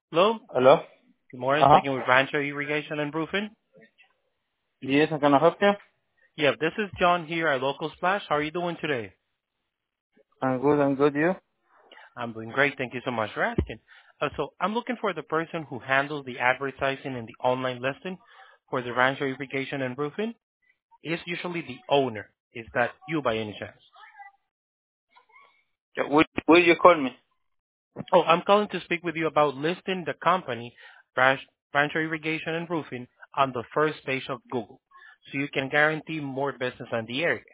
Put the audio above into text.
Hello. Hello? Good morning. Uh-huh. Speaking with Rancho Irrigation and Roofing. Yes, I can I help you? Yeah, this is John here at Local Splash. How are you doing today? I'm good, you? I'm doing great. Thank you so much for asking. So I'm looking for the person who handles the advertising and the online listing for the Rancho Irrigation and Roofing. Is usually the owner. Is that you by any chance? Yeah, will you call me? Oh, I'm calling to speak with you about listing the company, Rancho Irrigation and Roofing, on the first page of Google, so you can guarantee more business in the area.